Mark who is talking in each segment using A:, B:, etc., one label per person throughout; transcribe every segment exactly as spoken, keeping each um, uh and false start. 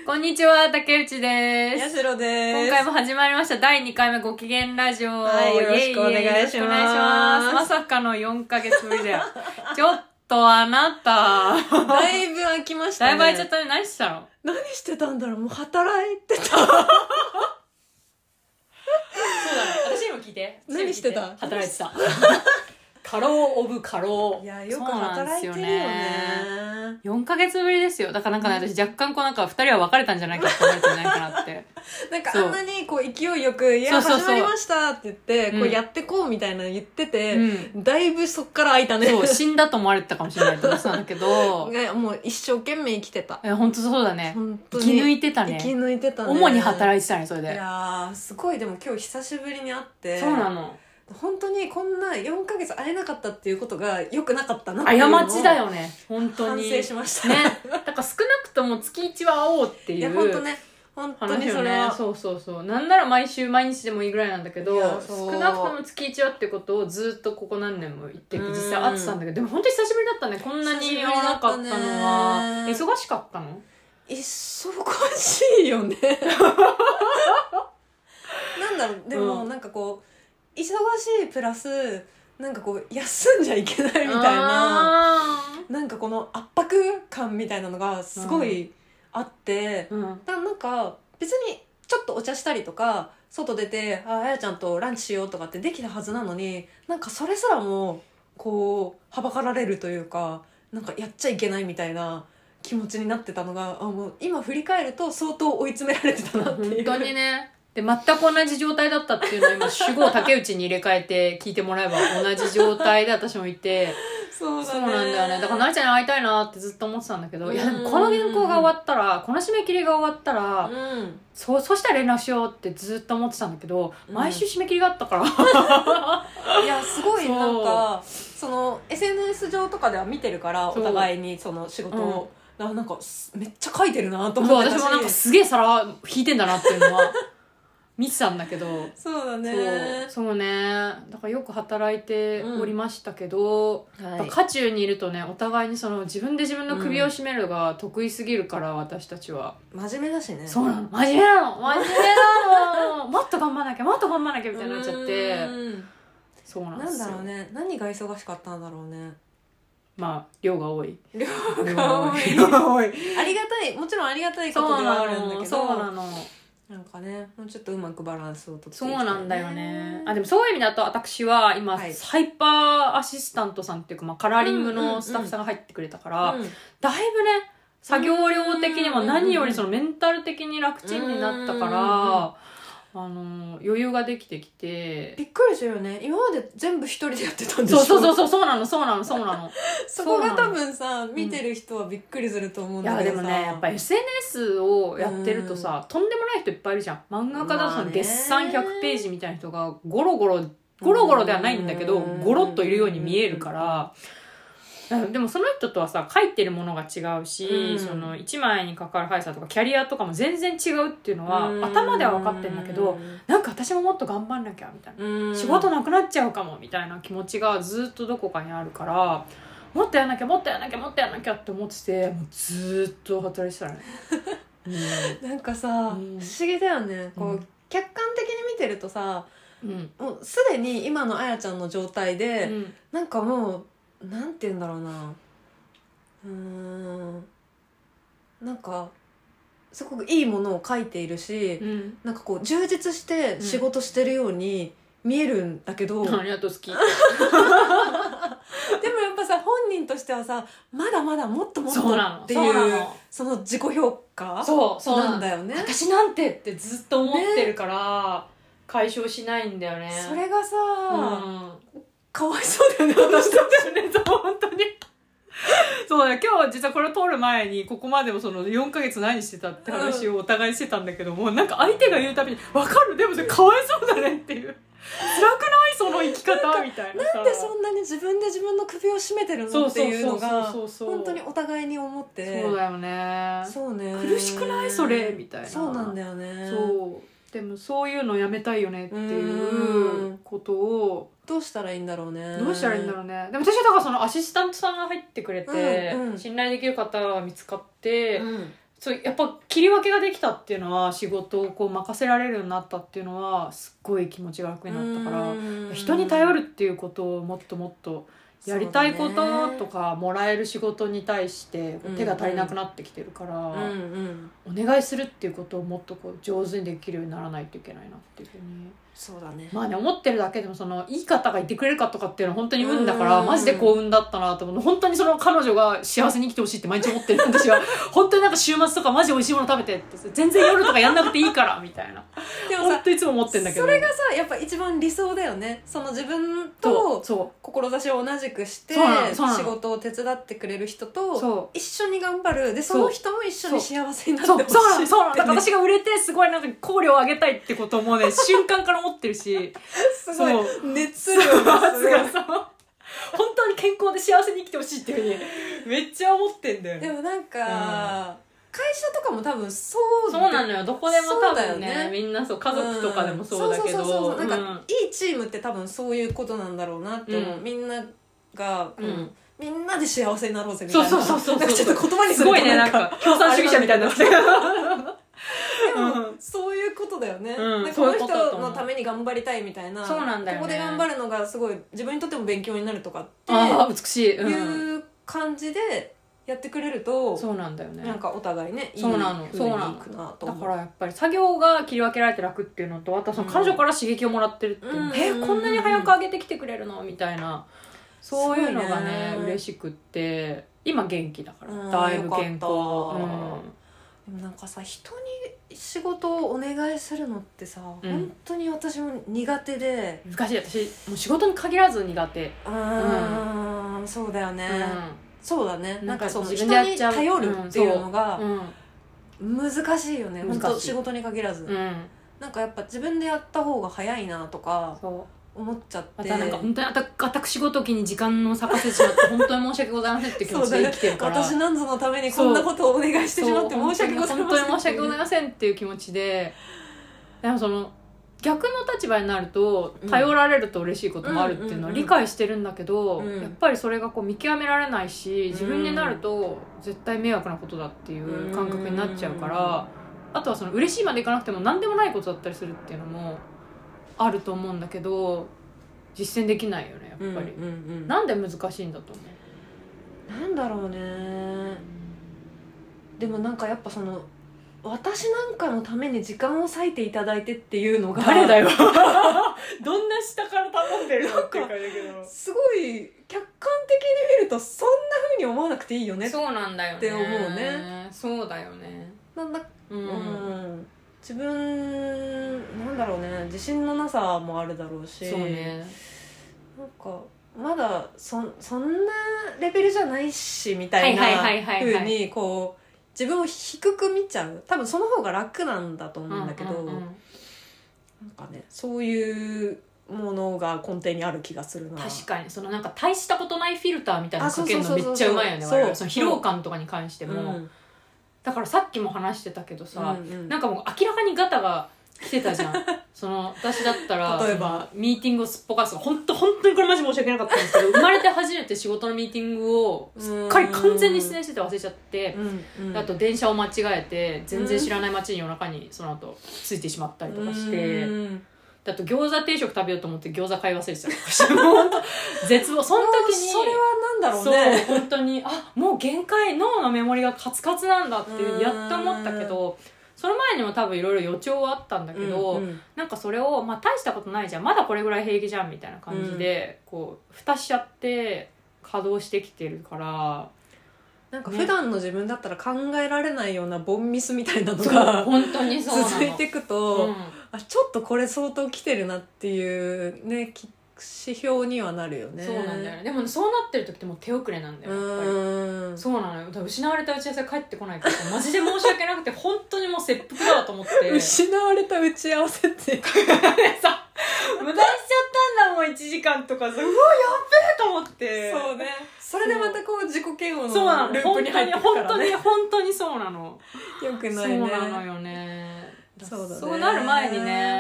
A: こんにちは、竹内です。
B: やしろです。
A: 今回も始まりましただいにかいめご機嫌ラジオ。
B: はい、よろしくお願いします。
A: イエイイエイよろしくお願いします。まさかのよんかげつぶりだよ。ちょっとあなた。
B: だいぶ空きましたね。
A: だいぶ空いちゃったね。何してたの？
B: 何してたんだろう。もう働いてた。そうだね。
A: 私にも聞いて。
B: 何してた？
A: 働いてた。過労オブ過労。
B: いや、よく働いてるよね。
A: よんかげつぶりですよ。だからなんかね、私若干こうなんか二人は別れたんじゃないかって思ってないかなって。
B: なんかあんなにこう勢いよく、いや、始まりましたって言って、こうやってこうみたいなの言ってて、うん、だいぶそっから空いたね。
A: そう、死んだと思われてたかもしれないって思ってたんだけど。
B: もう一生懸命生きてた。
A: え、ほんとそうだね。生き抜いてたね。
B: 生き抜いてたね。
A: 主に働いてたね、それで。
B: いやー、すごいでも今日久しぶりに会って。
A: そうなの。
B: 本当にこんなよんかげつ会えなかったっていうことが良くなかったなっていうのを
A: 過ちだよね、本当に。
B: 反省しました
A: ね。だから少なくとも月いちは会おうっていう。い
B: や、本当ね。本当にそれは、
A: ね。そうそうそう。なんなら毎週毎日でもいいぐらいなんだけど、少なくとも月いちはってことをずっとここ何年も言って実際会ってたんだけど、でも本当に久しぶりだったね。こんなに会わなかったのは。忙しかったの？
B: 忙しいよね。なんだろう、でもなんかこう、忙しいプラスなんかこう休んじゃいけないみたいな、なんかこの圧迫感みたいなのがすごいあって、うん、だなんか別にちょっとお茶したりとか外出てあやちゃんとランチしようとかってできたはずなのに、なんかそれすらもこうはばかられるというか、なんかやっちゃいけないみたいな気持ちになってたのが、あもう今振り返ると相当追い詰められてたなっていう。
A: 本当にね。で、全く同じ状態だったっていうのを今、主語竹内に入れ替えて聞いてもらえば同じ状態で私もいて。
B: そうだね。
A: そうなんだよね。だから、なりちゃんに会いたいなってずっと思ってたんだけど、いや、でもこの原稿が終わったら、この締め切りが終わったら、うん、そう、そしたら連絡しようってずっと思ってたんだけど、うん、毎週締め切りがあったから。
B: いや、すごいなんか、その、エスエヌエス 上とかでは見てるから、お互いにその仕事を。うん、なんか、めっちゃ書いてるなと思ってたし。
A: そう、私もなんかすげえ皿引いてんだなっていうのは。見てたんだけど。
B: そうだね。
A: そう。そうね。だからよく働いておりましたけど、うん、はい、渦中にいるとね、お互いにその自分で自分の首を絞めるが得意すぎるから、うん、私たちは。
B: 真面目だしね。
A: そうなの。真面目なの。真面目なの。もっと頑張らなきゃ、もっと頑張らなきゃみたいになっちゃって。そうなんですよ。
B: なんだろうね。何が忙しかったんだろうね。
A: まあ、量が多い。
B: 量が多い。量が多い。ありがたい。もちろんありがたいことではあるんだけど。
A: そうなの。
B: なんかね、もうちょっとうまくバランスをとっていきたい、
A: ね、そうなんだよね。あ、でもそういう意味だと私は今、はい、ハイパーアシスタントさんっていうか、まあ、カラーリングのスタッフさんが入ってくれたから、うんうんうん、だいぶね、作業量的にも何よりそのメンタル的に楽ちんになったから、あの余裕ができてきて、
B: びっくりするよね。今まで全部一人でやってたんでしょ。
A: そうそうそうそうなのそうなのそうなの
B: そこが多分さ、見てる人はびっくりすると思うんだけどさ。
A: いやでもね、やっぱ エスエヌエス をやってるとさ、とんでもない人いっぱいいるじゃん。漫画家だとそのデッサンひゃくページみたいな人がゴロゴロゴロゴロではないんだけど、ゴロっといるように見えるから、でもその人とはさ、書いてるものが違うし、うん、そのいちまいにかかる速さとかキャリアとかも全然違うっていうのは、うん、頭では分かってんだけど、なんか私ももっと頑張んなきゃみたいな、うん、仕事なくなっちゃうかもみたいな気持ちがずっとどこかにあるから、もっとやんなきゃもっとやんなきゃもっとやんなきゃって思ってて、もうずっと働いてたね。
B: うん、なんかさ、うん、不思議だよね。こう、うん、客観的に見てるとさ、うん、もうすでに今のあやちゃんの状態で、うん、なんかもうなんて言うんだろうな、うーん、なんかすごくいいものを書いているし、うん、なんかこう充実して仕事してるように見えるんだけど、うん、
A: ありがとう好き。でも
B: やっぱさ、本人としてはさ、まだまだもっともっとっていうその自己評価
A: そうそう
B: なんだよね。
A: 私なんてってずっと思ってるから、ね、解消しないんだよね。
B: それがさ、うん、かわいそうだよね、私たちね。
A: そう、本当に。そうだよ、今日実はこれを通る前に、ここまでもそのよんかげつ何してたって話をお互いしてたんだけども、うん、なんか相手が言うたびに、わかる、でもそれかわいそうだねっていう。辛くないその生き方みたいなさ。
B: なんでそんなに自分で自分の首を絞めてるのっていうのが、本当にお互いに思って。
A: そうだよね。
B: そうね。
A: 苦しくないそれみたいな。
B: そうなんだよね。
A: そう。でもそういうのやめたいよねっていうことを、
B: どうしたらいいんだろうね。
A: どうしたらいいんだろうね。でも私はだからそのアシスタントさんが入ってくれて、うんうん、信頼できる方が見つかって、うん、 そうやっぱ切り分けができたっていうのは仕事をこう任せられるようになったっていうのはすっごい気持ちが楽になったから人に頼るっていうことをもっともっとやりたいこととかもらえる仕事に対して手が足りなくなってきてるから、
B: うんうん
A: お願いするっていうことをもっとこう上手にできるようにならないといけないなっていうふうに
B: そうだね
A: まあね思ってるだけでもそのいい方がいてくれるかとかっていうのは本当に運だか
B: うん
A: らマジで幸運だったなと思う本当にその彼女が幸せに生きてほしいって毎日思ってる私は本当になんか週末とかマジ美味しいもの食べてって全然夜とかやんなくていいからみたいな
B: でもさ
A: 本当いつも思ってんだけど
B: それがさやっぱ一番理想だよねその自分と
A: そ
B: 志を同じくして
A: そうなのそうなの
B: 仕事を手伝ってくれる人
A: そ
B: と
A: う
B: 一緒に頑張るでその人も一緒に幸せになってほしい
A: そうそうなのそうなの
B: ってね
A: だから私が売れてすごいなんか考慮を上げたいってこともね瞬間から思ってるし
B: すごい
A: そう
B: 熱量がすごい
A: そう本当に健康で幸せに生きてほしいっていうふうにめっちゃ思ってんだよね
B: でもなんか、
A: うん
B: 会社とかも多分そう
A: そうなのよどこでも多分ね
B: そうだよね
A: みんなそう家族とかでもそうだけど
B: んそうそうそうそうなんか、
A: うん
B: いいチームって多分そういうことなんだろうなって思う、
A: うん
B: みんなが、
A: うん
B: うんみんなで幸せになろうぜみたいな
A: そうそうそうそう
B: なんかちょっと言葉にすると
A: すごいねなんか共産主義者みたいになってる
B: でも、そういうことだよね、
A: うん
B: なんかこの
A: そういうことだと思う
B: 人のために頑張りたいみたいな
A: そうなんだよね
B: ここで頑張るのがすごい自分にとっても勉強になるとかって
A: ああ美しい、うん、
B: いう感じでやってくれると、
A: そうなんだよね
B: なんかお互いねいい
A: そうなの
B: 風に
A: そうなの
B: いくなと思う
A: だからやっぱり作業が切り分けられて楽っていうのとあとその彼女から刺激をもらってるっていう、
B: うん
A: えーこんなに早く上げてきてくれるのみたいなそういうのがね
B: すごいね
A: 嬉しくって今元気だから、
B: うん
A: だいぶ健康、
B: よかったでもなんかさ人に仕事をお願いするのってさ、
A: うん
B: 本当に私も苦手で
A: 難しい私もう仕事に限らず苦手、
B: あー、そうだよね、そうだね
A: うん、
B: なんかその
A: 自
B: 人に
A: 分でやっちゃう
B: 頼るっていうのが
A: うん
B: 難しいよね、
A: 難しい
B: 本当仕事に限らず、
A: うん、うん、
B: なんかやっぱ自分でやった方が早いなとか
A: そう
B: 思っちゃって
A: またなんか本当にあた私ごときに時間を割かせてしまって本当に申し訳ございませんっていう気持ちで生きてるから
B: 私なんぞのためにこんなことをお願いしてしまって申し訳ございません
A: 本当に申し訳ございませんっていう気持ちででもその逆の立場になると頼られると嬉しいこともあるっていうのは理解してるんだけど、
B: うん
A: やっぱりそれがこう見極められないし自分になると絶対迷惑なことだっていう感覚になっちゃうからあとはその嬉しいまでいかなくても何でもないことだったりするっていうのもあると思うんだけど実践できないよねやっぱり、
B: うんうんうん
A: なんで難しいんだと思う
B: なんだろうねでもなんかやっぱその私なんかのために時間を割いていただいてっていうのが
A: 誰だよどんな下から頼んでるのっていう感じだけど
B: すごい客観的に見るとそんな風に思わなくていいよね
A: そうなんだよね
B: って思うね
A: そうだよね
B: なんだ、
A: う、
B: うんん、自分なんだろうね自信のなさもあるだろうし
A: そうね
B: なんかまだそそんなレベルじゃないしみたいな
A: はいはいはいはいはい
B: 風にこう自分を低く見ちゃう多分その方が楽なんだと思うんだけど、
A: うんうんうん
B: なんかねそういうものが根底にある気がするな
A: 確かにそのなんか大したことないフィルターみたいなの
B: あそ
A: かけるのめ
B: うそうそうそう
A: っちゃうまいよね
B: そう
A: 我々その疲労感とかに関しても、
B: うん
A: だからさっきも話してたけどさ、
B: うんうん
A: なんかもう明らかにガタが来てたじゃんその私だったら
B: 例えば
A: そのミーティングをすっぽかす本当本当にこれマジ申し訳なかったんですけど生まれて初めて仕事のミーティングをすっかり完全に失念してて忘れちゃって、
B: うんうん、
A: あと電車を間違えて全然知らない街に夜中にその後着いてしまったりとかして、
B: うん
A: あと餃子定食食べようと思って餃子買い忘れてたりとかしてもう本当絶望その時に
B: それはなんだろうね
A: そう本当にあもう限界脳のメモリがカツカツなんだっていうやっと思ったけどその前にも多分いろいろ予兆はあったんだけど、
B: うんうん
A: なんかそれを、まあ、大したことないじゃんまだこれぐらい平気じゃんみたいな感じで、うん、こう蓋しちゃって稼働してきてるから
B: なんか普段の自分だったら考えられないようなボンミスみたいなの
A: そう
B: が
A: 本当にそうなの
B: 続いていくと、
A: うん
B: あちょっとこれ相当来てるなっていうねき指標にはなるよね
A: そうなんだよねでもそうなってる時ってもう手遅れなんだよやっぱり
B: うん
A: そうなのよだから失われた打ち合わせが帰ってこないからマジで申し訳なくて本当にもう切腹だわと思って
B: 失われた打ち合わせって
A: さ無駄にしちゃったんだもんいちじかんとかさうわやっべえと思って
B: そうねそれでまたこう自己嫌悪
A: そうなの
B: のループに入ってくからね
A: 本当に本当にそうなの
B: よくないね
A: そうなのよね
B: そうだね
A: そうなる前にね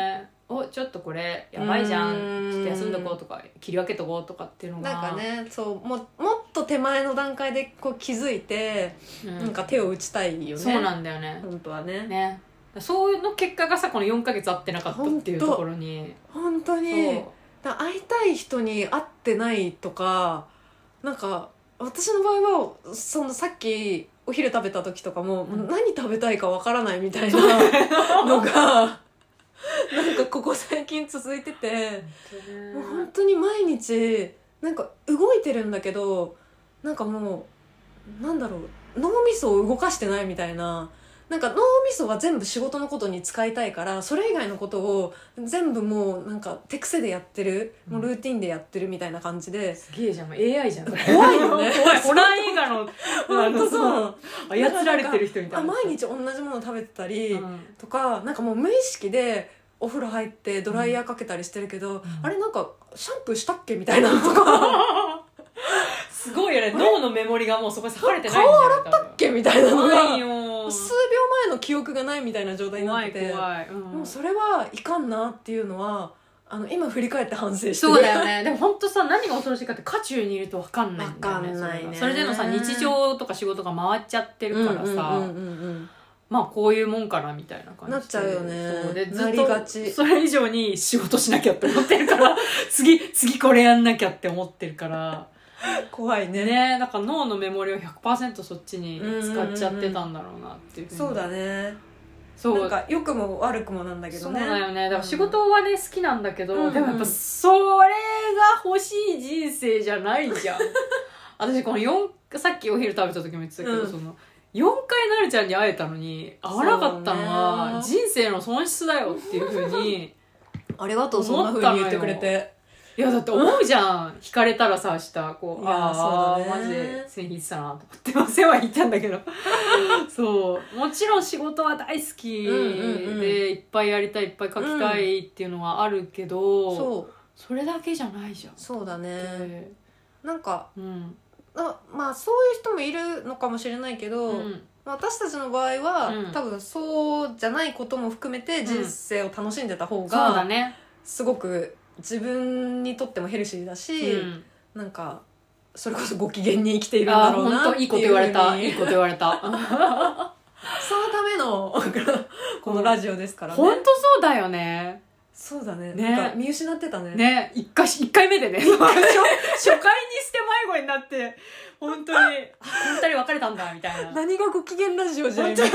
A: おちょっとこれやばいじゃん、
B: うん
A: ちょっと休んどこうとか切り分けとこうとかっていうのが
B: なんかねそうももっと手前の段階でこう気づいて、
A: うん、
B: なんか手を打ちたいよね。
A: そうなんだよね
B: 本当はね
A: ねそういうの結果がさこのよんかげつ会ってなかったっていうところに
B: 本当にだ会いたい人に会ってないとかなんか私の場合はそのさっきお昼食べた時とかも、うん、何食べたいかわからないみたいなのがなんかここ最近続いててもう本当に毎日なんか動いてるんだけどなんかもうなんだろう脳みそを動かしてないみたいななんか脳みそは全部仕事のことに使いたいからそれ以外のことを全部もうなんか手癖でやってる、うん、もうルーティンでやってるみたいな感じです
A: げえじゃん エーアイ じゃん怖
B: いよね
A: 怖いホラー映画の
B: 本当そう
A: 操られてる人みたいな
B: 毎日同じもの食べてたり、うん、とかなんかもう無意識でお風呂入ってドライヤーかけたりしてるけど、うん、あれなんかシャンプーしたっけみたいなのとか
A: すごいよね脳のメモリがもうそこに割かれてないんだよ
B: 顔洗ったっけみたいなのが
A: いよ
B: 数秒前の記憶がないみたいな状態になってて
A: 怖い怖い、うん、
B: もうそれはいかんなっていうのはあの今振り返って反省してる。
A: そうだよね。でも本当さ何が恐ろしいかって渦中にいると分かんないんだよね。
B: 分かんないね。
A: それでのさ日常とか仕事が回っちゃってるからさ、まあこういうもんかなみたいな感じで
B: なっちゃうよね。
A: そうでずっと
B: なりがち。
A: それ以上に仕事しなきゃって思ってるから次次これやんなきゃって思ってるから
B: 怖いね。
A: ね、だから脳のメモリを ひゃくパーセント そっちに使っちゃってたんだろうなっていうふうに。
B: そうだね。そうなんか良くも悪くもなんだけどね。
A: そうだよね。だから仕事はね、うん、好きなんだけど、うんうん、でもやっぱそれが欲しい人生じゃないじゃん。私このよんさっきお昼食べた時も言ってたけど、うん、そのよんかいなるちゃんに会えたのに会わなかったのは人生の損失だよっていうふうに
B: ありがとうそんなふうに言ってくれて。
A: いやだって思うじゃん引かれたらさしたこうああ、
B: ね、
A: マジで線引いてたなと思ってませんは言ったんだけどそうもちろん仕事は大好きで、うんうんうん、いっぱいやりたいいっぱい書きたいっていうのはあるけど、うん、そうそれだけじゃないじゃん。
B: そうだねなんか、
A: うん、
B: あまあそういう人もいるのかもしれないけど、うん、私たちの場合は、うん、多分そうじゃないことも含めて人生を楽しんでた方が、うん、そうだねすごく自分にとってもヘルシーだし、うん、なんかそれこそご機嫌に生きているんだろうなっていうふうに。
A: いいこと言われたいいこと言われた
B: そのためのこのラジオですからね。
A: 本当そうだよね。
B: そうだね。
A: ね
B: なんか見失ってたね。
A: ね一回一回目でね初, 初回にして迷子になって本当にあこの二人別れたんだみたいな。
B: 何がご機嫌ラジオじゃんみたいな。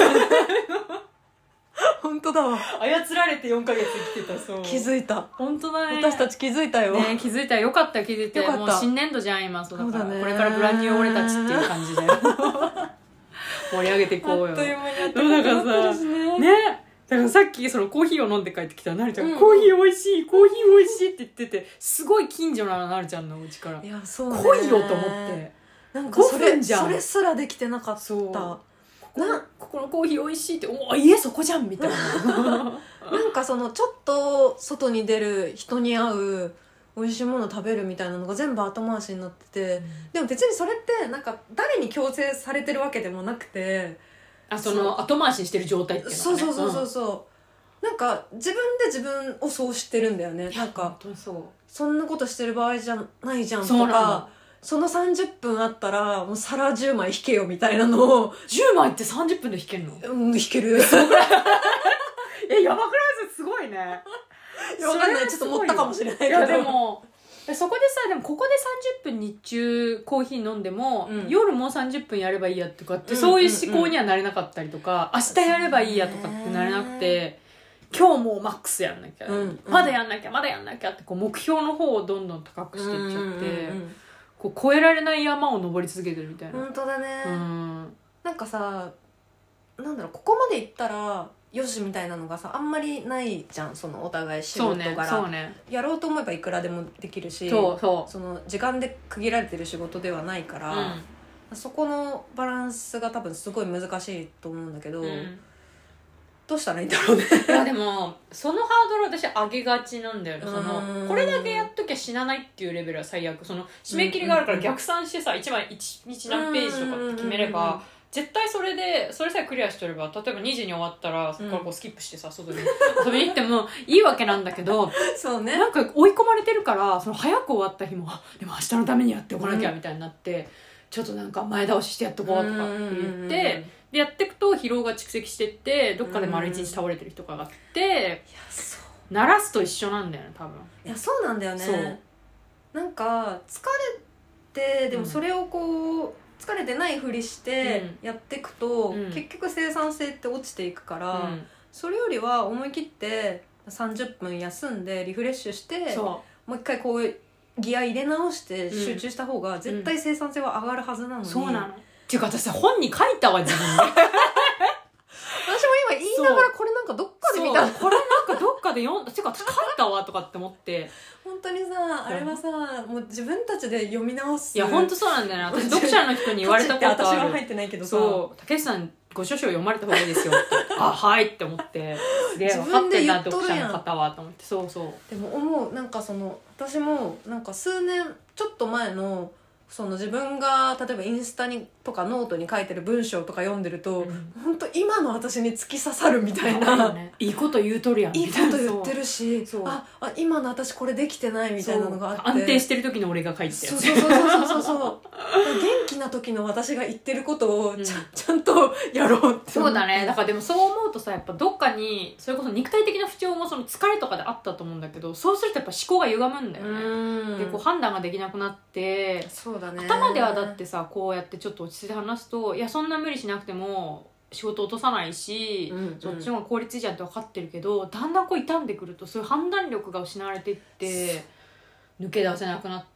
B: 本当だわ。
A: 操られてよんかげつ生きてた。そう
B: 気づいた。
A: 本当だね。
B: 私たち気づいたよ。
A: ね気づいたよかった気づいて。もう新年度じゃん今。そうだからこれからブランニュー俺たちっていう感じで盛り上げていこうよ。
B: あっという間にやってくれたですね。
A: ねだからさっきそのコーヒーを飲んで帰ってきたらなるちゃん、うん、コーヒー美味しいコーヒー美味しいって言っててすごい近所なのなるちゃんのお家から。
B: いやそうね。
A: 来いよと思って
B: なんかそれそれすらできてなかった。
A: そうなここのコーヒー美味しいってお家そこじゃんみたいな
B: なんかそのちょっと外に出る人に会う美味しいもの食べるみたいなのが全部後回しになってて、うん、でも別にそれってなんか誰に強制されてるわけでもなくて
A: あその後回しにしてる状態っていうのがね
B: そうそうそうそう、うん、なんか自分で自分をそうしてるんだよね。なんか
A: そう
B: そんなことしてる場合じゃないじゃんとかそのさんじゅっぷんあったらもう皿じゅうまい引けよみたいなのを
A: じゅうまいってさんじゅっぷんで引けるの？
B: うん引ける
A: えやばくないですすごいね。
B: いやわかんないちょっと持ったかもしれないけど。
A: いやでもそこでさでもここでさんじゅっぷん日中コーヒー飲んでも、うん、夜もうさんじゅっぷんやればいいやとかって、うん、そういう思考にはなれなかったりとか、うんうんうん、明日やればいいやとかってなれなくて今日もうマックスやんなきゃ、うんうん、まだやんなきゃまだやんなきゃってこう目標の方をどんどん高くしていっちゃって、うんうんうん、こう越えられない山を登り続けてるみたいな。
B: 本当だね、
A: うん、
B: なんかさなんだろうここまで行ったらよしみたいなのがさあんまりないじゃんそのお互い仕事柄、
A: そうねそうね、
B: やろうと思えばいくらでもできるし
A: そうそう
B: その時間で区切られてる仕事ではないから、うん、そこのバランスが多分すごい難しいと思うんだけど、うん、どうしたらいいんだろうね。
A: いやでもそのハードル私上げがちなんだよね。そのこれだけやっときゃ死なないっていうレベルは最悪その締め切りがあるから逆算してさいちまいいちにち何ページとかって決めれば絶対それでそれさえクリアしてれば、例えばにじに終わったらそこからこうスキップしてさ、外に遊びに行ってもいいわけなんだけど
B: そうね。
A: なんか追い込まれてるから、その早く終わった日もでも明日のためにやっておかなきゃみたいになって、うん、ちょっとなんか前倒ししてやっとこうとかって言って、でやっていくと疲労が蓄積してってどっかで丸一日倒れてる人があって、いやそう鳴らすと一緒なんだよね多分。
B: いやそうなんだよね。なんか疲れてでもそれをこう、うん疲れてないふりしてやっていくと、うん、結局生産性って落ちていくから、うん、それよりは思い切ってさんじゅっぷん休んでリフレッシュしてもう一回こうギア入れ直して集中した方が絶対生産性は上がるはずなのに、うん、
A: そうなのっていうか私さ本に書いたわ自分で私も
B: 今言いながらこれなんかどっかで見た
A: これなんかどっかで読んだてか私書いたわとかって思って
B: 本当にさあれはさもう自分たちで読み直す。
A: いや本当そうなんだよね。私読者の人に言われたことある。
B: 私は入ってないけどさ、
A: そう竹内さんご著書を読まれた方がいいですよってあはいって思ってで分かってんな読者の方はと思って。そうそう
B: でも思うなんかその私もなんか数年ちょっと前のその自分が例えばインスタにとかノートに書いてる文章とか読んでると、うん、本当今の私に突き刺さるみたいな、
A: ね、いいこと言うとるやん
B: いいこと言ってるしああ今の私これできてないみたいなのがあって
A: 安定してる時の俺が書いてたやつ
B: そうそうそうそうそうそう元気な時の私が言ってることをちゃ、うん、ちゃんとやろうって。
A: そうだね。だからでもそう思うとさやっぱどっかにそれこそ肉体的な不調もその疲れとかであったと思うんだけど、そうするとやっぱ思考が歪むんだよね。でこう判断ができなくなって
B: そうだね
A: 頭ではだってさこうやってちょっと落ち着いて話すといやそんな無理しなくても仕事落とさないし、うんうん、そっちの方が効率いいじゃんって分かってるけどだんだんこう傷んでくるとそういう判断力が失われていって抜け出せなくなって、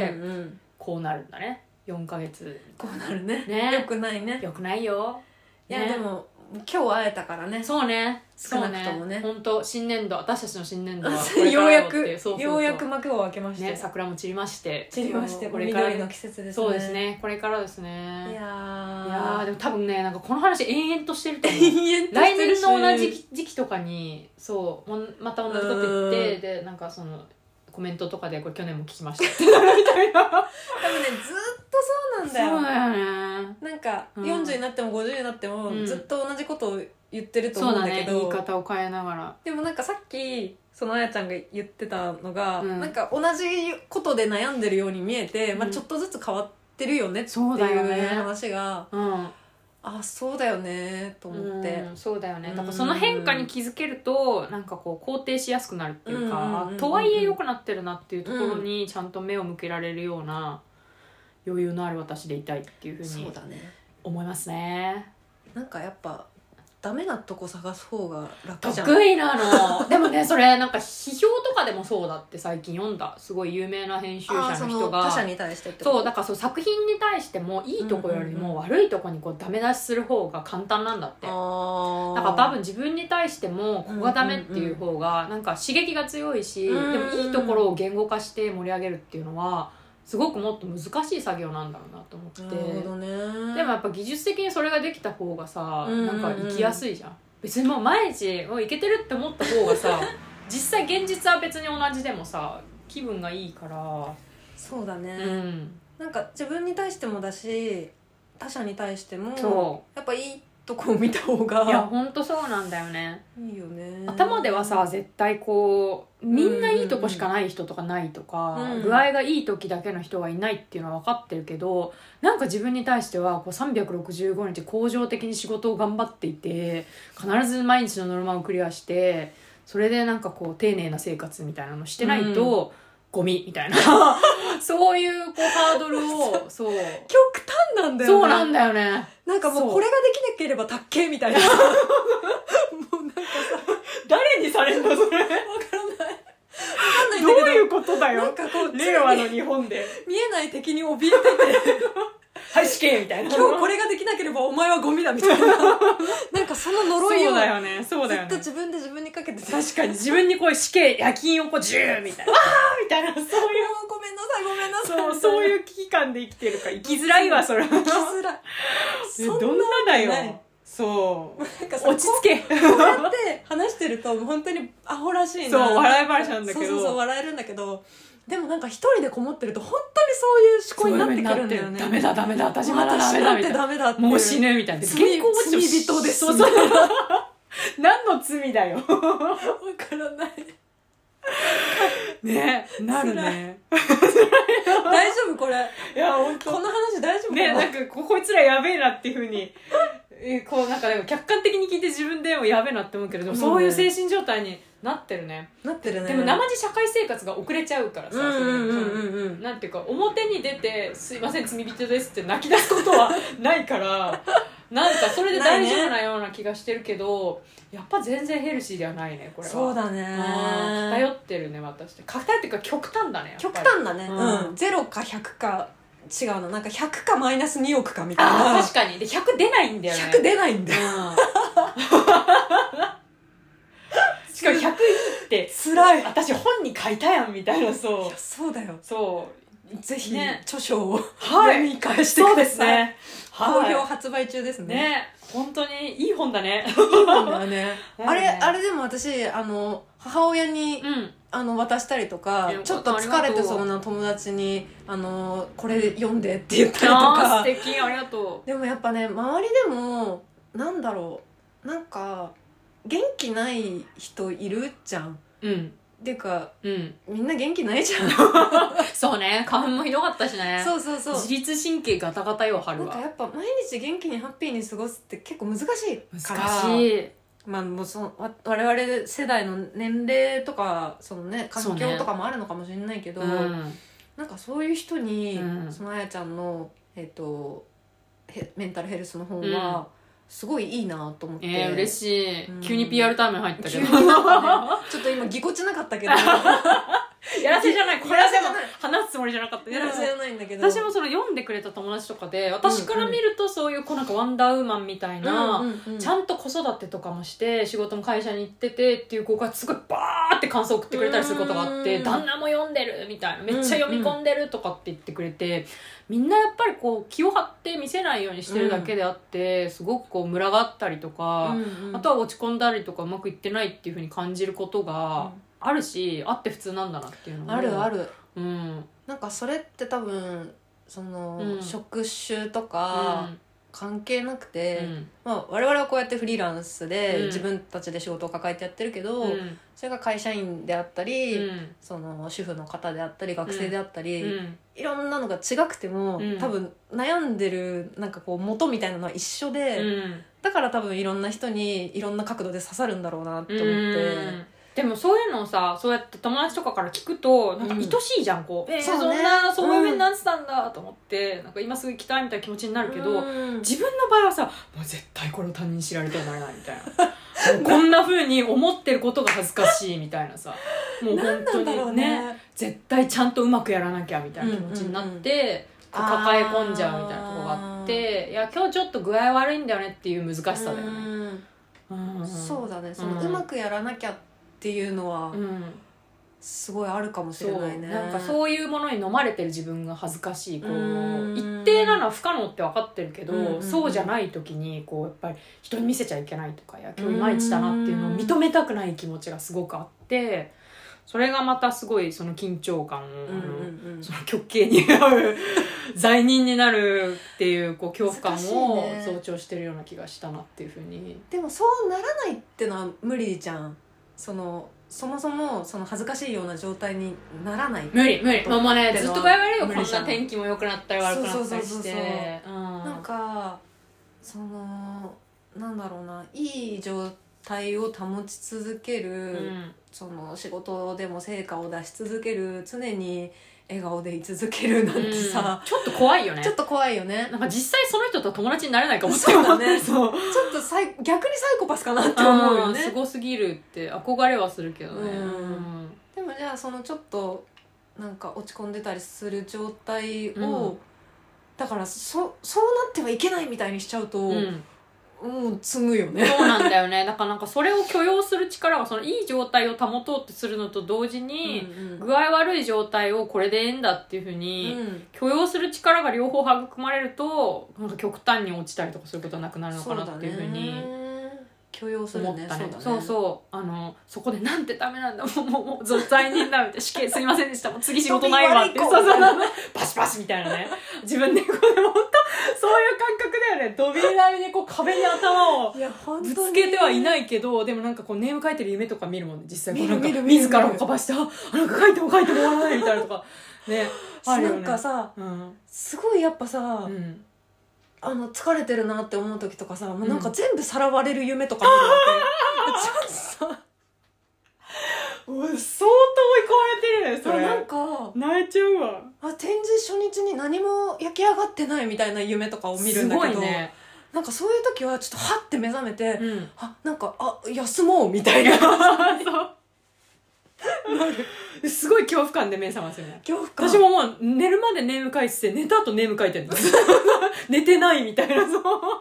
A: うんうん、こうなるんだねよんかげつ
B: こうなるね
A: ね
B: よくないね
A: よくないよ、ね、
B: いやでも今日会えたからね。
A: そうね
B: 少なくともね
A: 本当新年度私たちの新年度は
B: ようやくそうそうそうようやく幕を開けまして、
A: ね、桜も散りまして
B: 散りましてこれから緑の季節ですね。
A: そうですねこれからですね。
B: いや
A: いやでも多分ねなんかこの話延々としてると思う
B: 延々としてるし
A: 来年の同じ時期とかにそうまた同じこと言ってでなんかそのコメントとかでこれ去年も聞きましたみたいな多分ねずっ
B: とそうなんだよ。
A: そうだよね。
B: なんかよんじゅうになってもごじゅうになってもずっと同じことを言ってると思うんだけど、うん、そうだね、言い方を変えながら。でもなんかさっきそのあやちゃんが言ってたのが、うん、なんか同じことで悩んでるように見えて、うんまあ、ちょっとずつ変わってるよねっていう話が、うん、あそうだよねと思って、
A: うん、そうだよね。だからその変化に気づけるとなんかこう肯定しやすくなるっていうか、うんうんうんうん、とはいえ良くなってるなっていうところにちゃんと目を向けられるような余裕のある私でいたいっていうふうに思いますね。
B: なんかやっぱダメなとこ探す方が楽じゃん。
A: 得意なのでもねそれなんか批評とかでもそうだって最近読んだすごい有名な編集者の人が
B: 他者に対してってこと
A: そうだからそう作品に対してもいいとこよりも悪いとこにこうダメ出しする方が簡単なんだって、うんうん、だから多分自分に対してもここがダメっていう方がなんか刺激が強いし、うんうん、でもいいところを言語化して盛り上げるっていうのはすごくもっと難しい作業なんだろうなと思って。
B: なるほどね。
A: でもやっぱ技術的にそれができた方がさ、うんうんうん、なんか生きやすいじゃん。別にもう毎日もういけてるって思った方がさ実際現実は別に同じでもさ気分がいいから。
B: そうだね、
A: うん、
B: なんか自分に対してもだし他者に対してもそうやっぱいいとこを見た方が
A: いやほんとそうなんだよね。
B: いいよね。
A: 頭ではさ絶対こうみんないいとこしかない人とかないとか、うんうん、具合がいい時だけの人がいないっていうのは分かってるけどなんか自分に対してはこうさんびゃくろくじゅうごにち恒常的に仕事を頑張っていて必ず毎日のノルマをクリアしてそれでなんかこう丁寧な生活みたいなのしてないと、うんゴミみたいなそういうこうハードルをそう
B: 極端なんだよね。
A: そうなんだよね。
B: なんかもうこれができなければたっけみたいなもうなんかさ
A: 誰にされるのそれわからないわかんないんだけどどういうことだよ。なんかこう令和の日本で
B: 見えない敵に怯えてて
A: はい死刑みたいな
B: 今日これができなければお前はゴミだみたいななんかその呪いを
A: そうだよねそうだよね
B: ずっと自分で自分にかけて
A: 確かに自分にこう死刑夜勤をこうジューみたいなわーみたいなそういう
B: ごめんなさいごめんなさい
A: そうそういう危機感で生きてるから生きづらいわそれ生
B: きづらい
A: そんなどんなだよそうなんか落ち着け
B: こうやって話してると本当にアホらしいな
A: そう笑い話なんだけど
B: そうそうそう笑えるんだけどでもなんか一人でこもってると本当にそういう思考になってくるんだよね。
A: ダメだダメだ私まだダメだみたいな、
B: ダメだって
A: もう死ぬみたいな、
B: 罪
A: 原稿落ち
B: 罪人です
A: そうそう何の罪だよ
B: わからない
A: ね、なるね
B: 大丈夫これ、
A: いや本当
B: この話大丈夫かな、
A: ね、なんかここいつらやべえなっていうふうにえこうなんかでも客観的に聞いて自分でもやべえなって思うけれども、そういう精神状態になってるね。
B: なってるね。
A: でも生地社会生活が遅れちゃうからさ、
B: うんうんうんうん
A: そのなんていうか表に出て「すいません罪人です」って泣き出すことはないからなんかそれで大丈夫なような気がしてるけど、やっぱ全然ヘルシーではないねこれは。
B: そうだね。
A: 偏ってるね私って。偏っていうか極端だね。
B: 極端だね。
A: うん
B: うん。ゼロかひゃくか違うの、なんかひゃくかマイナスにおくかみたいな。
A: あ確かに。でひゃく出ないんだよね。
B: ひゃく出ないんだよ。
A: うんしかもひゃくいいって
B: 辛い。
A: 私本に書いたやんみたいな。そう
B: そうだよ。
A: そう
B: ぜひ、
A: ね、
B: 著書を
A: はい
B: 読み返してください。
A: そうですね。
B: 好評発売中ですね。
A: ね、本当にいい本だね。
B: いい本だね。あれ、
A: ね
B: あれでも私、あの、母親に、
A: うん。
B: あの渡したりとか
A: え
B: ちょっと疲れてそうな友達にあのこれ読んでって言ったりと
A: あー
B: か。
A: 素敵、ありがと
B: でもやっぱね周りでもなんだろう、なんか元気ない人いるじゃん。
A: う。うん
B: っていうか
A: うん。
B: みんな元気ないじゃん。
A: そうね、花粉もひどかったしね。
B: そうそうそう。
A: 自律神経ガタガタよ春は。
B: なんかやっぱ毎日元気にハッピーに過ごすって結構難しいから。
A: 難しい。
B: まあもうそのわ我々世代の年齢とかそのね環
A: そうね
B: 境とかもあるのかもしれないけど、
A: うん。
B: なんかそういう人に、
A: うん
B: そのあやちゃんの、えっとへメンタルヘルスの本
A: うん
B: はすごいいいなと思って、
A: えー、嬉しい、
B: うん
A: 急に ピーアール タイムに入ったけ
B: 急
A: ど。
B: になんかねちょっと今ぎこちなかったけど
A: やらせじゃない。これはでも
B: やらせじゃない
A: 話すつもりじゃなかった。
B: やらせじゃないんだけど
A: 私もその読んでくれた友達とかで、私から見るとそういうこうなんかワンダーウーマンみたいな、
B: うんうんうん
A: ちゃんと子育てとかもして仕事も会社に行っててっていう子がすごいバーって感想を送ってくれたりすることがあって、
B: うん
A: 旦那も読んでるみたいな、めっちゃ読み込んでるとかって言ってくれて、みんなやっぱりこう気を張って見せないようにしてるだけであって、すごくこうムラがあったりとか、
B: うんうん
A: あとは落ち込んだりとかうまくいってないっていう風に感じることがあるし、あって普通なんだなっていうのも
B: あるある。
A: うん
B: なんかそれって多分その、
A: うん
B: 職種とか関係なくて、
A: うん
B: まあ、我々はこうやってフリーランスで
A: うん
B: 自分たちで仕事を抱えてやってるけど、
A: うん
B: それが会社員であったり、
A: うん
B: その主婦の方であったり学生であったり、
A: うん
B: いろんなのが違くても、
A: うん
B: 多分悩んでるなんかこう元みたいなのは一緒で、
A: うん
B: だから多分いろんな人にいろんな角度で刺さるんだろうなって思って、
A: うんでもそういうのをさ、そうやって友達とかから聞くとなんか愛しいじゃん、こう、えー、
B: そうね
A: そんなそういう風になってたんだと思って、なんか今すぐ行きたいみたいな気持ちになるけど、
B: うん
A: 自分の場合はさ、もう絶対これを他人に知られてはならないみたいなもうこんな風に思ってることが恥ずかしいみたいなさ、もう本当
B: なんだろう
A: に
B: ね
A: ね絶対ちゃんとうまくやらなきゃみたいな気持ちになって、こう抱え込んじゃうみたいなところがあって、いや今日ちょっと具合悪いんだよねっていう難しさだよね。
B: うん
A: うん
B: そうだね、その
A: うん
B: うまくやらなきゃっていうのは
A: うん
B: すごいあるかもし
A: そう
B: れないね。
A: なんかそういうものに飲まれてる自分が恥ずかしい、こう
B: うん
A: 一定なのは不可能って分かってるけど、
B: うんうんうん
A: そうじゃない時にこうやっぱり人に見せちゃいけないとか、いや今日いまいちだなっていうのを認めたくない気持ちがすごくあって、それがまたすごいその緊張感を、
B: うんうんうん
A: その極刑に合う罪人になるっていうこう恐怖感を
B: 難しいね
A: 象徴してるような気がしたなっていうふうに。
B: でもそうならないってのは無理じゃん。そのそもそもその恥ずかしいような状態にならない。
A: 無理無理、もうもうね
B: ってのは
A: ずっと具合悪いよ、こん
B: 無理じゃ
A: なん天気も良くなったり悪くなったり
B: そうそうそうそう
A: してうん
B: なんかそのなんだろうな、いい状態を保ち続ける、
A: うん
B: その仕事でも成果を出し続ける、常に笑顔でい続けるなんてさ、
A: うんちょっと怖いよね。
B: ちょっと怖いよね。
A: なんか実際その人と友達になれないかもって
B: そうだね
A: そう
B: ちょっとさい逆にサイコパスかなって思うよね。
A: すごすぎるって憧れはするけどね。
B: うんでもじゃあそのちょっとなんか落ち込んでたりする状態を、
A: うん
B: だからそそうなってはいけないみたいにしちゃうと、
A: うん
B: もう積むよね。
A: そうなんだよね。だからなんかそれを許容する力が、そのいい状態を保とうってするのと同時に、
B: うんうん
A: 具合悪い状態をこれでええんだっていうふうに、
B: うん
A: 許容する力が両方育まれると、なんか極端に落ちたりとかそういうことはなくなるのかなっていうふうに。
B: そうだね、 許容するね
A: 思ったね。
B: そうだね
A: そうそうあのそこでなんてダメなんだもうもうもうぞ罪人だみたいな死刑すいませんでしたもう次仕事ないわってそうそうそうパシパシみたいなね自分でこうでも本当そういう感覚だよね。ドビー並みにこう壁に頭を
B: いや本当に
A: ぶつけてはいないけどでもなんかこうネーム書いてる夢とか見るもんね実際こうなんか
B: 見る見る見る
A: 自らをかばしてあなんか書いても書いても終わらないみたいなとかねあるよね。
B: なんかさ
A: うん
B: すごいやっぱさ、
A: うん
B: あの疲れてるなって思う時とかさ、もうなんか全部さらわれる夢とか見るわけ、ちょっとさ
A: 相当追い込まれてるねそれ。
B: なんか
A: 泣いちゃうわ。
B: あ展示初日に何も焼き上がってないみたいな夢とかを見るんだけど、
A: すごいね、
B: なんかそういう時はちょっとハッて目覚めて、
A: うん、
B: あなんかあ休もうみたいな
A: そうすごい恐怖感で目覚ますよね。
B: 恐怖感
A: 私ももう寝るまでネーム書いてて寝た後ネーム書いてるの寝てないみたいな。そう
B: ずっと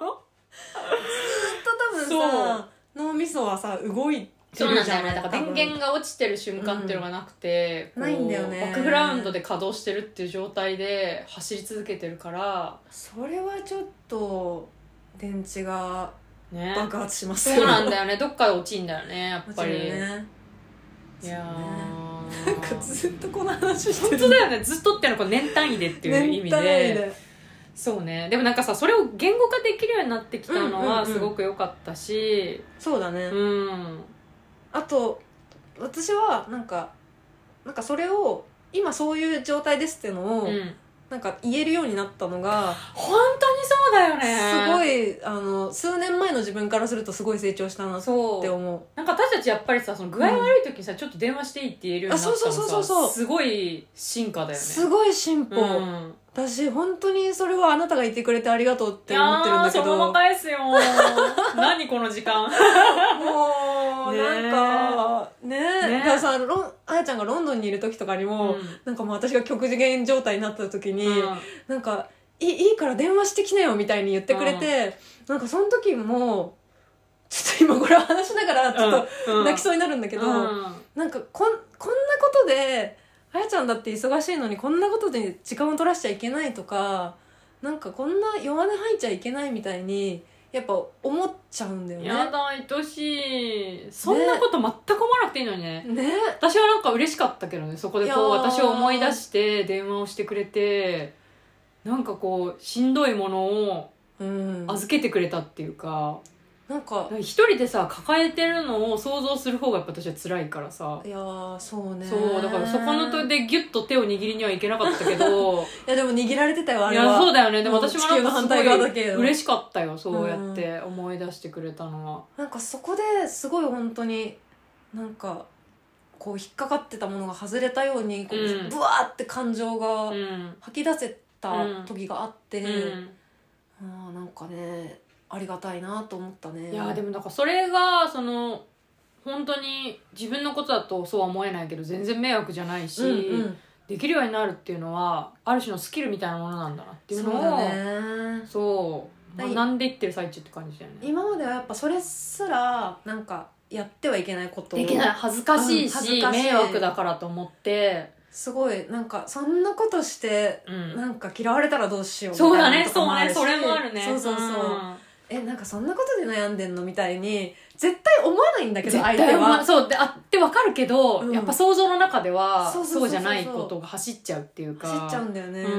B: 多分さ脳みそはさ動いて
A: そうなんだよね。
B: るじゃない。
A: だから電源が落ちてる瞬間っていうのがなくて、
B: うん、ないんだよね。
A: バックグラウンドで稼働してるっていう状態で走り続けてるから
B: それはちょっと電池が
A: ね
B: 爆発しますよ、
A: そうなんだよね。どっかで落ちんだよねやっぱり、
B: ね、
A: いやー
B: なんかずっとこの話してる。
A: 本当だよね。ずっとっていうのは年単位でっていう意味で、
B: で
A: そうね。でもなんかさそれを言語化できるようになってきたのは
B: うんうんうん
A: すごく良かったし、
B: そうだね、
A: うん
B: あと私はなんかなんかそれを今そういう状態ですっていうのを、
A: うん
B: なんか言えるようになったのが
A: 本当にそうだよね。
B: すごいあの数年前の自分からするとすごい成長したなって
A: そう
B: 思う。
A: なんか私たちやっぱりさその具合悪い時にさ、うん、ちょっと電話していいって言えるようになったのさ、
B: あそうそうそうそう
A: すごい進化だよね。
B: すごい進歩、
A: うん、
B: 私本当にそれはあなたがいてくれてありがとうって思ってるんだけど、
A: いやーそのまま返すよ何この時間
B: もう、
A: ね
B: なんかねえ
A: ね
B: だからさロンあやちゃんがロンドンにいる時とかにも、うん、なんかもう私が極次元状態になった時に、うん、なんかいいいから電話してきなよみたいに言ってくれて、うん、なんかその時もちょっと今これ話しながらちょっと泣きそうになるんだけど、うんうん、なんかこんこんなことであやちゃんだって忙しいのにこんなことで時間を取らしちゃいけないとか、なんかこんな弱音吐いちゃいけないみたいにやっぱ思っちゃうんだよね。
A: やだ愛しい。そんなこと全く思わなくていいのにね。
B: ね
A: 私はなんか嬉しかったけどね。そこでこう私を思い出して電話をしてくれて、なんかこうしんどいものを預けてくれたっていうか、うん、なんか一人でさ抱えてるのを想像する方がやっぱ私は辛いからさ。
B: いやーそうね。
A: そうだからそこのとでギュッと手を握りにはいけなかったけど
B: いやでも握られてたよあれは。い
A: やそうだよね。でも私もなんかすごい
B: 嬉
A: しかったよそうやって思い出してくれたのは、
B: うん、なんかそこですごい本当になんかこう引っかかってたものが外れたようにこう、うん、ブワーって感情が吐き出せた時があって、うんうん、あなんかねありがたいなと思ったね。
A: いやでもなんかそれがその本当に自分のことだとそうは思えないけど全然迷惑じゃないし、うんうん、できるようになるっていうのはある種のスキルみたいなものなんだなっていうのを
B: そうだね
A: そう学んでいってる最中って感じだよね。
B: 今まではやっぱそれすらなんかやってはいけないことを
A: できない恥ずかしいし、うん、迷惑だからと思って
B: すごいなんかそんなことして、うん、なんか嫌われたらどうしようみ
A: たいなのとかもあるし。そうだねそうねそれもあるね。
B: そうそうそう、うんえなんかそんなことで悩んでんのみたいに絶対思わないんだけど相手は
A: そうであって分かるけど、うん、やっぱ想像の中ではそうじゃないことが走っちゃうっていうか
B: 走っちゃうんだよね、うん、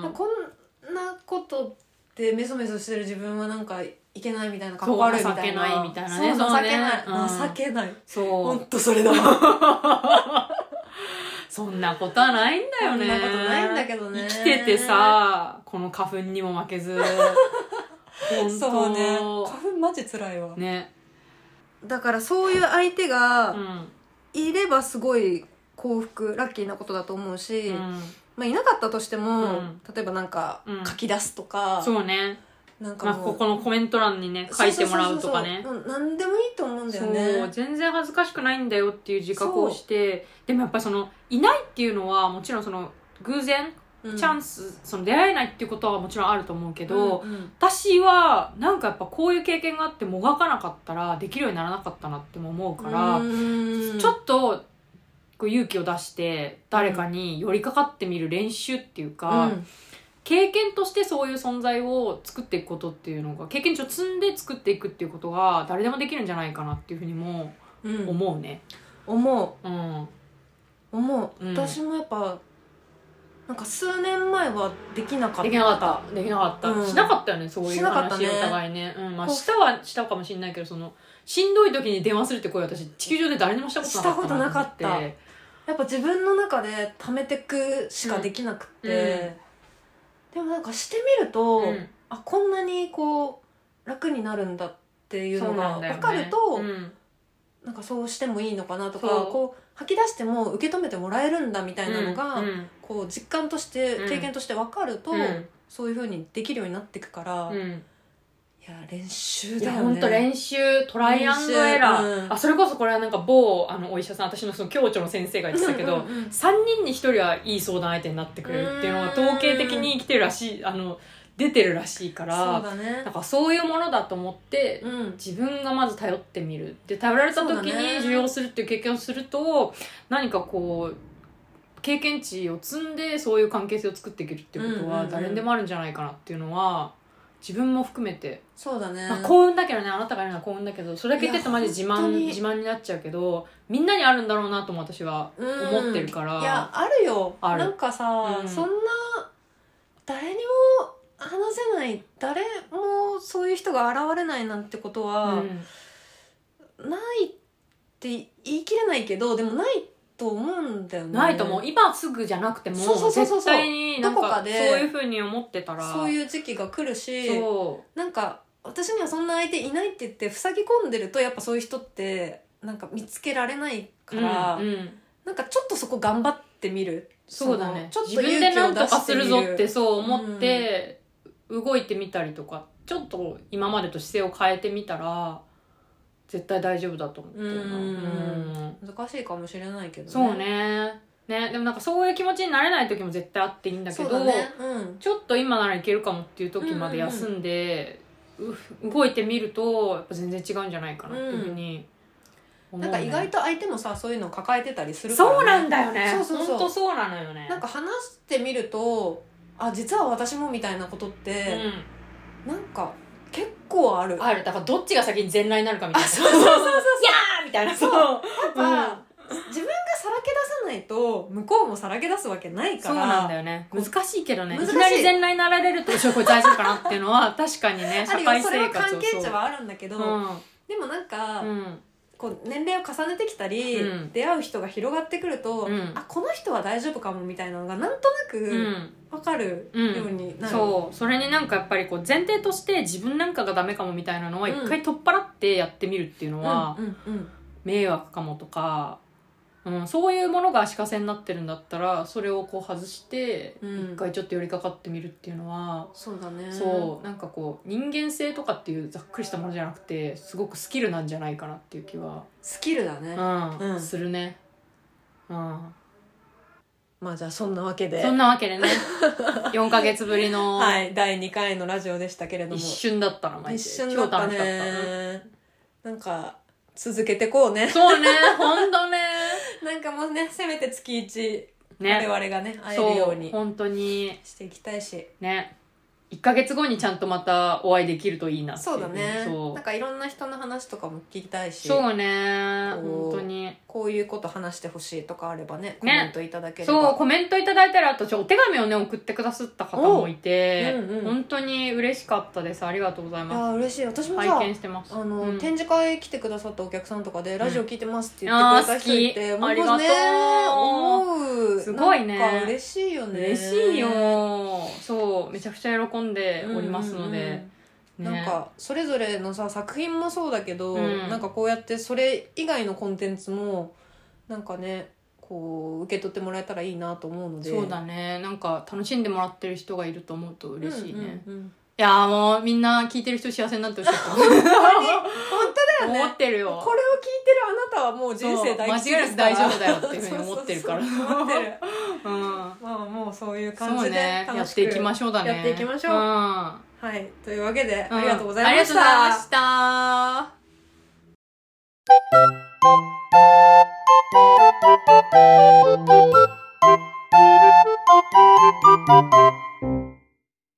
B: こんなことでメソメソしてる自分はなんかいけないみたいなかっこ悪いみたいな
A: 情けないみたいなね。
B: そう情けない、
A: うん、
B: 情けない
A: そう
B: ほんとそれだ
A: そんなことはないんだよね。
B: そんなことないんだけどね。
A: 生きててさこの花粉にも負けず本当
B: そうね花粉マジ辛いわ
A: ね。
B: だからそういう相手がいればすごい幸福ラッキーなことだと思うし、うんまあ、いなかったとしても、うん、例えばなんか書き出すとか、
A: うん、そうね
B: なんかもう、
A: まあ、ここのコメント欄にね書いてもらうとかね。
B: そうそうそうそう何でもいいと思うんだよね。
A: そう全然恥ずかしくないんだよっていう自覚をして、でもやっぱそのいないっていうのはもちろんその偶然チャンス、その出会えないっていうことはもちろんあると思うけど、うんうん、私はなんかやっぱこういう経験があってもがかなかったらできるようにならなかったなっても思うからちょっとこう勇気を出して誰かに寄りかかってみる練習っていうか、うん、 経験としてそういう存在を作っていくことっていうのが経験値を積んで作っていくっていうことが誰でもできるんじゃないかなっていうふうにも思うね、
B: うん、思
A: う、うん、
B: 思う、
A: うん、
B: 私もやっぱなんか数年前はできなかった
A: できなかったできなかった、うん、しなかったよねそういう話、ね、お互いね、うん、まあしたはしたかもしれないけどそのしんどい時に電話するって声私地球上で誰にもしたことなかった
B: したことなかった。やっぱ自分の中で溜めてくしかできなくて、うんうん、でもなんかしてみると、うん、あこんなにこう楽になるんだっていうのが分かると、ね、うん、なんかそうしてもいいのかなとかこう吐き出しても受け止めてもらえるんだみたいなのが、うんうん、こう実感として経験として分かると、うん、そういう風にできるようになっていくから、うん、いや練習だよね。
A: 本当練習トライアンドエラー、うん、あそれこそこれはなんか某あのお医者さん私のその共著の先生が言ってたけど、うんうんうん、さんにんにひとりはいい相談相手になってくれるっていうのが統計的に生きてるらしいあの出てるらしいから、
B: そうだね、
A: なんかそういうものだと思って、うん、自分がまず頼ってみるで頼られた時に受容するっていう経験をすると何かこう経験値を積んでそういう関係性を作っていけるっていうことは誰にでもあるんじゃないかなっていうのは自分も含めて
B: そうだね、
A: まあ、幸運だけどねあなたが言うのは幸運だけどそれだけ言ってるとマジ自慢自慢になっちゃうけどみんなにあるんだろうなとも私は思ってるから、
B: いやあるよ
A: ある
B: なんかさ、うん、そんな誰にも話せない誰もそういう人が現れないなんてことは、うん、ないって言い切れないけどでもないと思うんだよね。
A: ないと思う今すぐじゃなくても
B: そうそうそうそう
A: 絶対になんかそういう風に思ってたら
B: そういう時期が来るしなんか私にはそんな相手いないって言って塞ぎ込んでるとやっぱそういう人ってなんか見つけられないから、うんうん、なんかちょっとそこ頑張ってみる。
A: そうだねちょっと勇気を出してみる自分でなんとかするぞってそう思って、うん、動いてみたりとかちょっと今までと姿勢を変えてみたら絶対大丈夫だと思ってるな、うん、
B: 難しいかもしれないけどね。
A: そうねね、でもなんかそういう気持ちになれない時も絶対あっていいんだけど、ね、うん、ちょっと今ならいけるかもっていう時まで休んで、うんうん、動いてみるとやっぱ全然違うんじゃないかなっていうふうに思う、ね、
B: なんか意外と相手もさそういうのを抱えてたりするから、ね、
A: そうなんだよね。
B: そうそうそう
A: 本当そうなのよね。
B: なんか話してみるとあ実は私もみたいなことって、うん、なんか結構ある
A: あるだからどっちが先に全裸になるかみたいな
B: そうそうそうそういや
A: ーみたいな
B: そうやっぱ、うん、自分がさらけ出さないと向こうもさらけ出すわけないから
A: そうなんだよね難しいけどねいきなり全裸になられるとこれ大丈夫かなっていうのは確かにね社会生活をそれは
B: 関係値はあるんだけど、うん、でもなんか、うんこう年齢を重ねてきたり、うん、出会う人が広がってくると、うん、あこの人は大丈夫かもみたいなのがなんとなく分かるようになる、
A: うんうん、そうそれになんかやっぱりこう前提として自分なんかがダメかもみたいなのは一回取っ払ってやってみるっていうのは、うんうんうん、迷惑かもとか、うん、そういうものが足かせになってるんだったらそれをこう外して一回ちょっと寄りかかってみるっていうのは、
B: うん、そうだね
A: そうなんかこう人間性とかっていうざっくりしたものじゃなくてすごくスキルなんじゃないかなっていう気は
B: スキルだね、
A: うんうん、するね、うん、
B: まあじゃあそんなわけで
A: そんなわけでねよんかげつぶりの
B: はいだいにかいのラジオでしたけれども
A: 一瞬だったなマジで
B: 一瞬だったね超楽しかった、なんか続けてこうね
A: そうねほんとね
B: なんかもうねせめて月いち、ね、我々がね会えるように
A: 本当に
B: していきたいし
A: ねいっかげつごにちゃんとまたお会いできるといいなっていう。
B: そうだねそうなんかいろんな人の話とかも聞きたいし
A: そうね本当に
B: こういうこと話してほしいとかあればねコメントいただければ、
A: ね、そうコメントいただいたらあとお手紙をね送ってくださった方もいて、うんうん、本当に嬉しかったですありがとうございます。
B: いや嬉しい私もさ
A: 拝見してます
B: あの、うん、展示会来てくださったお客さんとかで、うん、ラジオ聞いてますって言ってくれた人いて、うん、
A: ありがとう、ね、
B: 思う
A: すごいね
B: なんか嬉しいよね
A: 嬉しいよそうめちゃくちゃ喜んでおりますので、うんうんうん
B: ね、なんかそれぞれのさ作品もそうだけど、うん、なんかこうやってそれ以外のコンテンツもなんかねこう受け取ってもらえたらいいなと思うので
A: そうだねなんか楽しんでもらってる人がいると思うと嬉しいね、うんうんうん、いやーもうみんな聞いてる人幸せになってほしい本当に本当だよね
B: 思ってるよこれを聞いてるあなたはもう人生大吉ですから
A: 間違いなく大丈夫だよっていうふうに思ってるから
B: 思ってる、うん、まあもうそういう感じで楽しく
A: やっていきましょうだね
B: やっていきましょう、うん、はいというわけで、うん、ありがとうございました、
A: ありがとうございました